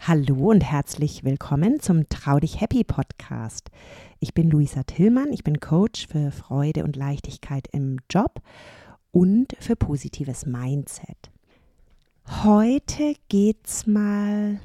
Hallo und herzlich willkommen zum Trau dich Happy Podcast. Ich bin Luisa Tillmann, ich bin Coach für Freude und Leichtigkeit im Job und für positives Mindset. Heute geht's mal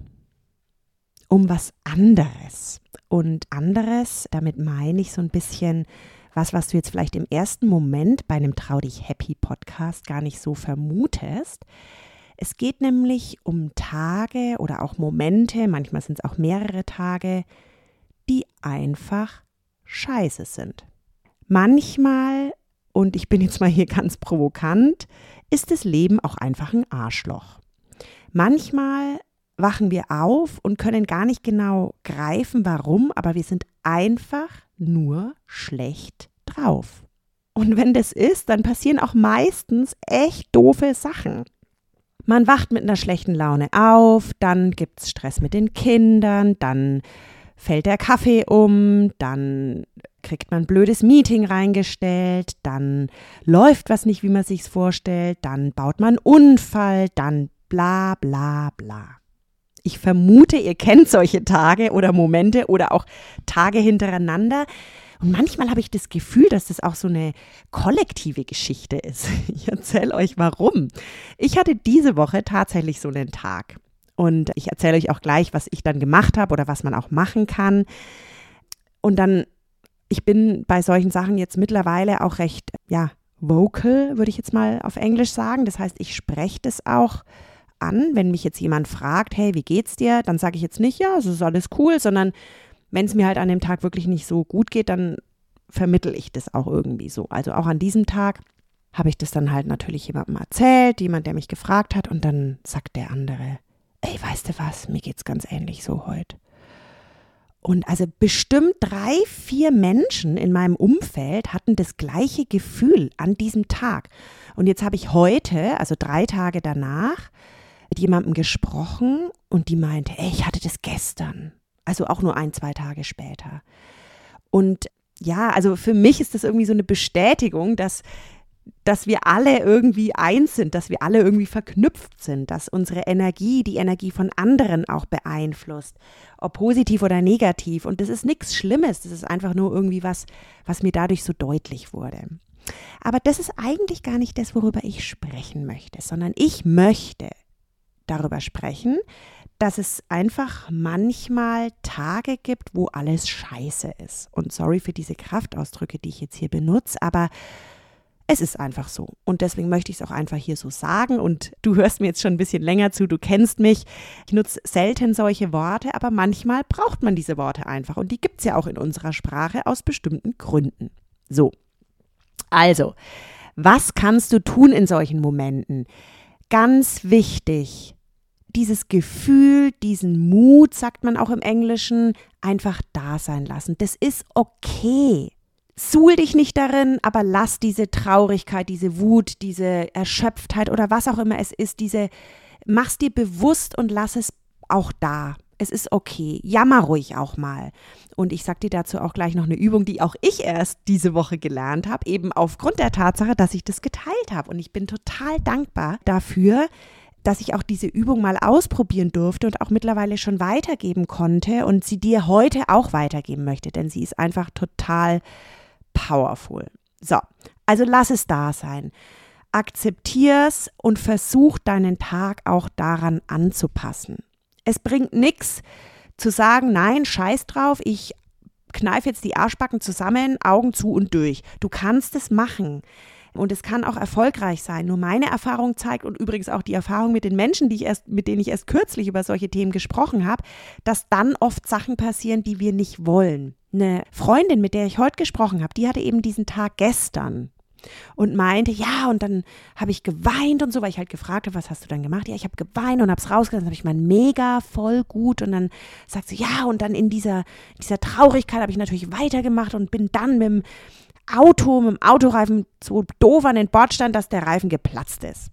um was anderes. Und anderes, damit meine ich so ein bisschen was du jetzt vielleicht im ersten Moment bei einem Trau dich Happy Podcast gar nicht so vermutest. Es geht nämlich um Tage oder auch Momente, manchmal sind es auch mehrere Tage, die einfach scheiße sind. Manchmal, und ich bin jetzt mal hier ganz provokant, ist das Leben auch einfach ein Arschloch. Manchmal wachen wir auf und können gar nicht genau greifen, warum, aber wir sind einfach nur schlecht drauf. Und wenn das ist, dann passieren auch meistens echt doofe Sachen. Man wacht mit einer schlechten Laune auf, dann gibt es Stress mit den Kindern, dann fällt der Kaffee um, dann kriegt man ein blödes Meeting reingestellt, dann läuft was nicht, wie man sich's vorstellt, dann baut man einen Unfall, dann bla bla bla. Ich vermute, ihr kennt solche Tage oder Momente oder auch Tage hintereinander. Und manchmal habe ich das Gefühl, dass das auch so eine kollektive Geschichte ist. Ich erzähle euch warum. Ich hatte diese Woche tatsächlich so einen Tag. Und ich erzähle euch auch gleich, was ich dann gemacht habe oder was man auch machen kann. Und dann, ich bin bei solchen Sachen jetzt mittlerweile auch recht, vocal, würde ich jetzt mal auf Englisch sagen. Das heißt, ich spreche das auch an. Wenn mich jetzt jemand fragt, hey, wie geht's dir? Dann sage ich jetzt nicht, ja, es ist alles cool, sondern wenn es mir halt an dem Tag wirklich nicht so gut geht, dann vermittle ich das auch irgendwie so. Also auch an diesem Tag habe ich das dann halt natürlich jemandem erzählt, jemand, der mich gefragt hat, und dann sagt der andere, ey, weißt du was, mir geht's ganz ähnlich so heute. Und also bestimmt 3, 4 Menschen in meinem Umfeld hatten das gleiche Gefühl an diesem Tag. Und jetzt habe ich heute, also 3 Tage danach, mit jemandem gesprochen und die meinte, ey, ich hatte das gestern. Also auch nur 1, 2 Tage später. Und ja, also für mich ist das irgendwie so eine Bestätigung, dass wir alle irgendwie eins sind, dass wir alle irgendwie verknüpft sind, dass unsere Energie, die Energie von anderen auch beeinflusst, ob positiv oder negativ. Und das ist nichts Schlimmes, das ist einfach nur irgendwie was mir dadurch so deutlich wurde. Aber das ist eigentlich gar nicht das, worüber ich sprechen möchte, sondern ich möchte darüber sprechen, dass es einfach manchmal Tage gibt, wo alles scheiße ist. Und sorry für diese Kraftausdrücke, die ich jetzt hier benutze, aber es ist einfach so. Und deswegen möchte ich es auch einfach hier so sagen. Und du hörst mir jetzt schon ein bisschen länger zu, du kennst mich. Ich nutze selten solche Worte, aber manchmal braucht man diese Worte einfach. Und die gibt es ja auch in unserer Sprache aus bestimmten Gründen. So, also, was kannst du tun in solchen Momenten? Ganz wichtig, dieses Gefühl, diesen Mut, sagt man auch im Englischen, einfach da sein lassen. Das ist okay. Suhl dich nicht darin, aber lass diese Traurigkeit, diese Wut, diese Erschöpftheit oder was auch immer es ist, mach's dir bewusst und lass es auch da. Es ist okay. Jammer ruhig auch mal. Und ich sag dir dazu auch gleich noch eine Übung, die auch ich erst diese Woche gelernt habe, eben aufgrund der Tatsache, dass ich das geteilt habe. Und ich bin total dankbar dafür, dass ich auch diese Übung mal ausprobieren durfte und auch mittlerweile schon weitergeben konnte und sie dir heute auch weitergeben möchte, denn sie ist einfach total powerful. So, also lass es da sein. Akzeptier's und versuch deinen Tag auch daran anzupassen. Es bringt nichts zu sagen, nein, scheiß drauf, ich kneife jetzt die Arschbacken zusammen, Augen zu und durch. Du kannst es machen. Und es kann auch erfolgreich sein. Nur meine Erfahrung zeigt und übrigens auch die Erfahrung mit den Menschen, mit denen ich erst kürzlich über solche Themen gesprochen habe, dass dann oft Sachen passieren, die wir nicht wollen. Eine Freundin, mit der ich heute gesprochen habe, die hatte eben diesen Tag gestern und meinte, ja, und dann habe ich geweint und so, weil ich halt gefragt habe, was hast du dann gemacht? Ja, ich habe geweint und habe es rausgelassen, habe ich mein mega voll gut und dann sagt sie, ja, und dann in dieser Traurigkeit habe ich natürlich weitergemacht und bin dann mit dem Autoreifen so doof an den Bord stand, dass der Reifen geplatzt ist.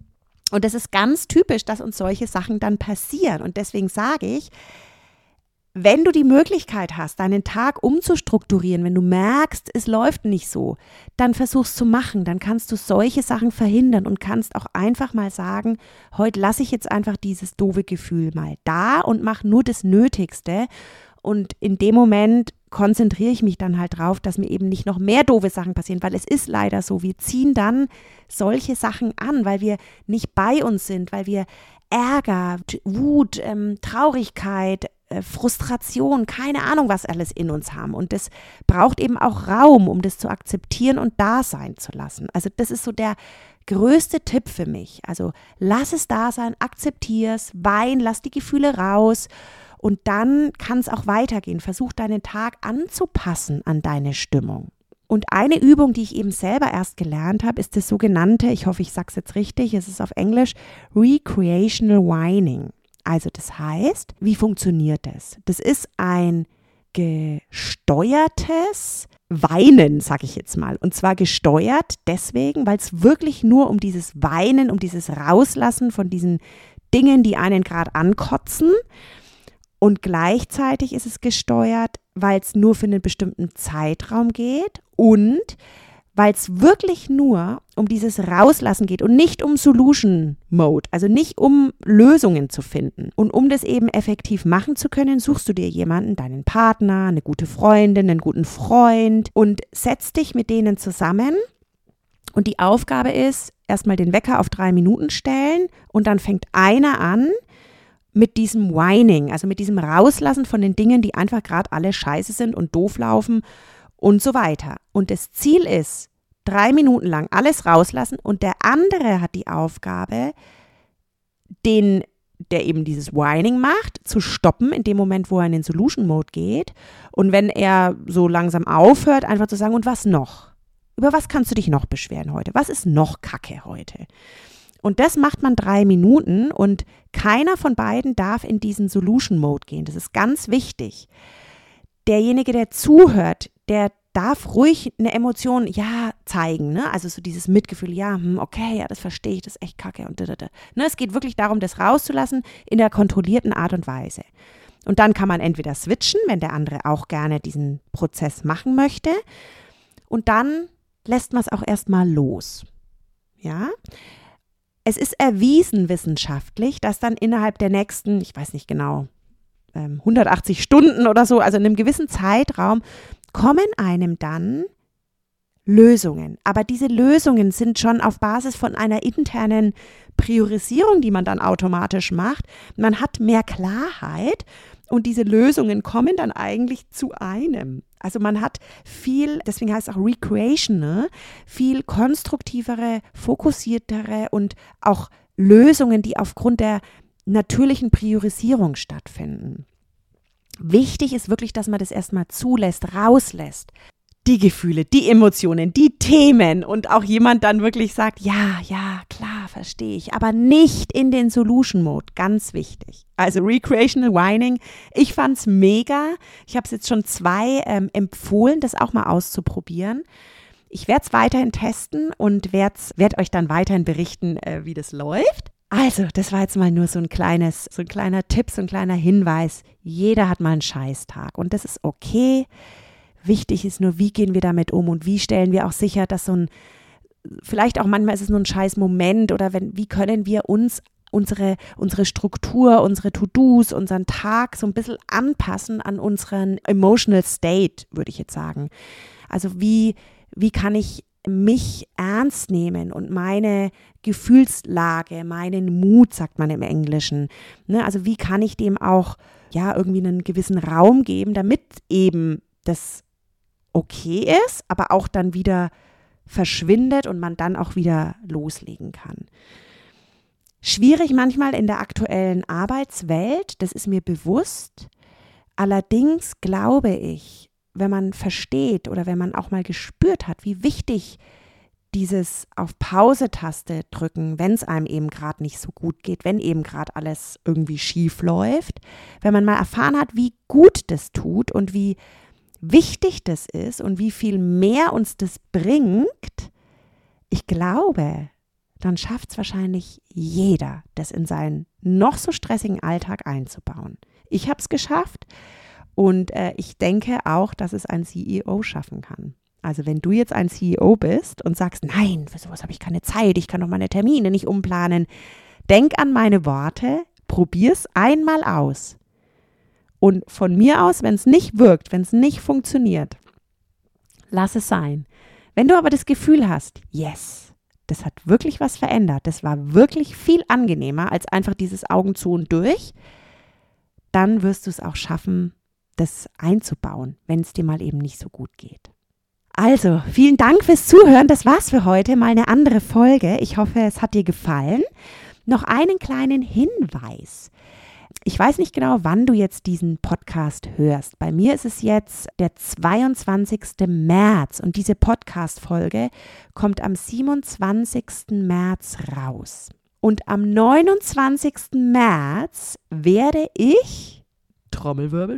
Und das ist ganz typisch, dass uns solche Sachen dann passieren. Und deswegen sage ich, wenn du die Möglichkeit hast, deinen Tag umzustrukturieren, wenn du merkst, es läuft nicht so, dann versuch's zu machen. Dann kannst du solche Sachen verhindern und kannst auch einfach mal sagen, heute lasse ich jetzt einfach dieses doofe Gefühl mal da und mache nur das Nötigste. Und in dem Moment konzentriere ich mich dann halt drauf, dass mir eben nicht noch mehr doofe Sachen passieren, weil es ist leider so, wir ziehen dann solche Sachen an, weil wir nicht bei uns sind, weil wir Ärger, Wut, Traurigkeit, Frustration, keine Ahnung, was alles in uns haben. Und das braucht eben auch Raum, um das zu akzeptieren und da sein zu lassen. Also das ist so der größte Tipp für mich. Also lass es da sein, akzeptier es, wein, lass die Gefühle raus. Und dann kann es auch weitergehen. Versuch deinen Tag anzupassen an deine Stimmung. Und eine Übung, die ich eben selber erst gelernt habe, ist das sogenannte, ich hoffe, ich sage es jetzt richtig, es ist auf Englisch, Recreational Whining. Also das heißt, wie funktioniert das? Das ist ein gesteuertes Weinen, sage ich jetzt mal. Und zwar gesteuert deswegen, weil es wirklich nur um dieses Weinen, um dieses Rauslassen von diesen Dingen, die einen gerade ankotzen. Und gleichzeitig ist es gesteuert, weil es nur für einen bestimmten Zeitraum geht und weil es wirklich nur um dieses Rauslassen geht und nicht um Solution Mode, also nicht um Lösungen zu finden. Und um das eben effektiv machen zu können, suchst du dir jemanden, deinen Partner, eine gute Freundin, einen guten Freund und setzt dich mit denen zusammen. Und die Aufgabe ist, erstmal den Wecker auf 3 Minuten stellen und dann fängt einer an, mit diesem Whining, also mit diesem Rauslassen von den Dingen, die einfach gerade alle scheiße sind und doof laufen und so weiter. Und das Ziel ist, 3 Minuten lang alles rauslassen und der andere hat die Aufgabe, der eben dieses Whining macht, zu stoppen in dem Moment, wo er in den Solution Mode geht. Und wenn er so langsam aufhört, einfach zu sagen, und was noch? Über was kannst du dich noch beschweren heute? Was ist noch Kacke heute? Und das macht man 3 Minuten und keiner von beiden darf in diesen Solution Mode gehen. Das ist ganz wichtig. Derjenige, der zuhört, der darf ruhig eine Emotion, zeigen, ne? Also so dieses Mitgefühl, okay, ja, das verstehe ich, das ist echt kacke und ne? Es geht wirklich darum, das rauszulassen in der kontrollierten Art und Weise. Und dann kann man entweder switchen, wenn der andere auch gerne diesen Prozess machen möchte. Und dann lässt man es auch erstmal los. Ja? Es ist erwiesen wissenschaftlich, dass dann innerhalb der nächsten, ich weiß nicht genau, 180 Stunden oder so, also in einem gewissen Zeitraum, kommen einem dann Lösungen. Aber diese Lösungen sind schon auf Basis von einer internen Priorisierung, die man dann automatisch macht. Man hat mehr Klarheit und diese Lösungen kommen dann eigentlich zu einem. Also man hat viel, deswegen heißt es auch recreational, viel konstruktivere, fokussiertere und auch Lösungen, die aufgrund der natürlichen Priorisierung stattfinden. Wichtig ist wirklich, dass man das erstmal zulässt, rauslässt. Die Gefühle, die Emotionen, die Themen und auch jemand dann wirklich sagt, ja, klar, verstehe ich, aber nicht in den Solution Mode, ganz wichtig. Also Recreational Whining, ich fand's mega. Ich habe es jetzt schon 2 empfohlen, das auch mal auszuprobieren. Ich werde es weiterhin testen und werd euch dann weiterhin berichten, wie das läuft. Also, das war jetzt mal nur so ein kleiner Tipp, so ein kleiner Hinweis. Jeder hat mal einen Scheißtag und das ist okay. Wichtig ist nur, wie gehen wir damit um und wie stellen wir auch sicher, dass vielleicht auch manchmal ist es nur ein scheiß Moment oder wie können wir uns unsere Struktur, unsere To-Dos, unseren Tag so ein bisschen anpassen an unseren emotional state, würde ich jetzt sagen. Also wie kann ich mich ernst nehmen und meine Gefühlslage, meinen Mut, sagt man im Englischen. Ne? Also wie kann ich dem auch irgendwie einen gewissen Raum geben, damit eben das okay ist, aber auch dann wieder verschwindet und man dann auch wieder loslegen kann. Schwierig manchmal in der aktuellen Arbeitswelt, das ist mir bewusst. Allerdings glaube ich, wenn man versteht oder wenn man auch mal gespürt hat, wie wichtig dieses auf Pause-Taste drücken, wenn es einem eben gerade nicht so gut geht, wenn eben gerade alles irgendwie schief läuft, wenn man mal erfahren hat, wie gut das tut und wie wichtig das ist und wie viel mehr uns das bringt, ich glaube, dann schafft es wahrscheinlich jeder, das in seinen noch so stressigen Alltag einzubauen. Ich habe es geschafft Und ich denke auch, dass es ein CEO schaffen kann. Also wenn du jetzt ein CEO bist und sagst, nein, für sowas habe ich keine Zeit, ich kann doch meine Termine nicht umplanen. Denk an meine Worte, probier's einmal aus. Und von mir aus, wenn es nicht wirkt, wenn es nicht funktioniert, lass es sein. Wenn du aber das Gefühl hast, yes, das hat wirklich was verändert, das war wirklich viel angenehmer als einfach dieses Augen zu und durch, dann wirst du es auch schaffen, das einzubauen, wenn es dir mal eben nicht so gut geht. Also, vielen Dank fürs Zuhören. Das war's für heute. Mal eine andere Folge. Ich hoffe, es hat dir gefallen. Noch einen kleinen Hinweis. Ich weiß nicht genau, wann du jetzt diesen Podcast hörst. Bei mir ist es jetzt der 22. März und diese Podcast-Folge kommt am 27. März raus. Und am 29. März werde ich, Trommelwirbel,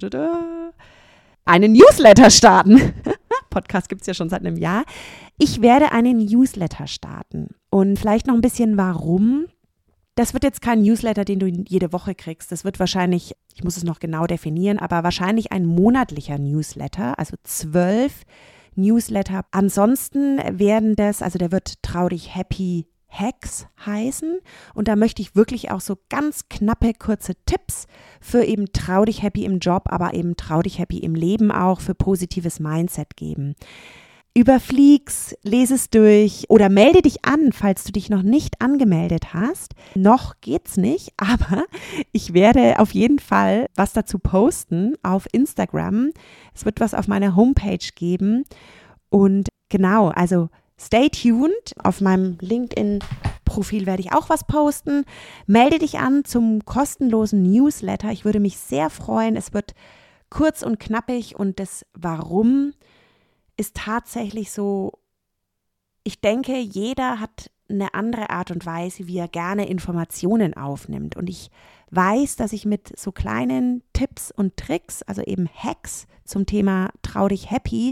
einen Newsletter starten. Podcast gibt es ja schon seit einem Jahr. Ich werde einen Newsletter starten. Und vielleicht noch ein bisschen warum. Das wird jetzt kein Newsletter, den du jede Woche kriegst. Das wird wahrscheinlich, ich muss es noch genau definieren, aber wahrscheinlich ein monatlicher Newsletter, also 12 Newsletter. Ansonsten werden das, also der wird Trau dich Happy Hacks heißen und da möchte ich wirklich auch so ganz knappe, kurze Tipps für eben Trau dich Happy im Job, aber eben Trau dich Happy im Leben auch für positives Mindset geben. Überflieg's, lese es durch oder melde dich an, falls du dich noch nicht angemeldet hast. Noch geht's nicht, aber ich werde auf jeden Fall was dazu posten auf Instagram. Es wird was auf meiner Homepage geben und genau, also stay tuned. Auf meinem LinkedIn-Profil werde ich auch was posten. Melde dich an zum kostenlosen Newsletter. Ich würde mich sehr freuen. Es wird kurz und knappig und das Warum ist tatsächlich so, ich denke, jeder hat eine andere Art und Weise, wie er gerne Informationen aufnimmt. Und ich weiß, dass ich mit so kleinen Tipps und Tricks, also eben Hacks zum Thema Trau dich Happy,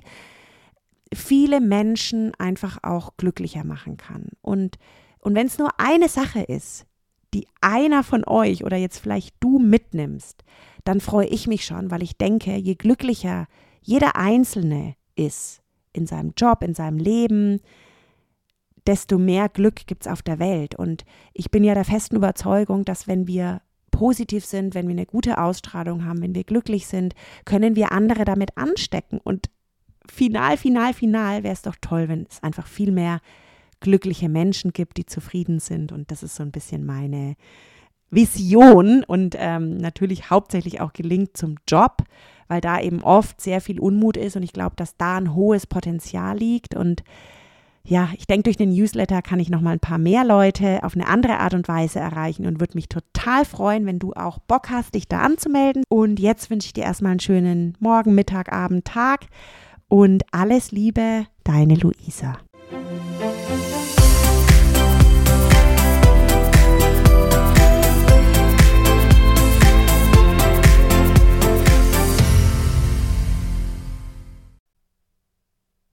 viele Menschen einfach auch glücklicher machen kann. Und wenn es nur eine Sache ist, die einer von euch oder jetzt vielleicht du mitnimmst, dann freue ich mich schon, weil ich denke, je glücklicher jeder Einzelne ist in seinem Job, in seinem Leben, desto mehr Glück gibt es auf der Welt. Und ich bin ja der festen Überzeugung, dass wenn wir positiv sind, wenn wir eine gute Ausstrahlung haben, wenn wir glücklich sind, können wir andere damit anstecken. Und final wäre es doch toll, wenn es einfach viel mehr glückliche Menschen gibt, die zufrieden sind. Und das ist so ein bisschen meine Vision und natürlich hauptsächlich auch gelingt zum Job, weil da eben oft sehr viel Unmut ist und ich glaube, dass da ein hohes Potenzial liegt und ja, ich denke, durch den Newsletter kann ich nochmal ein paar mehr Leute auf eine andere Art und Weise erreichen und würde mich total freuen, wenn du auch Bock hast, dich da anzumelden. Und jetzt wünsche ich dir erstmal einen schönen Morgen, Mittag, Abend, Tag und alles Liebe, deine Luisa.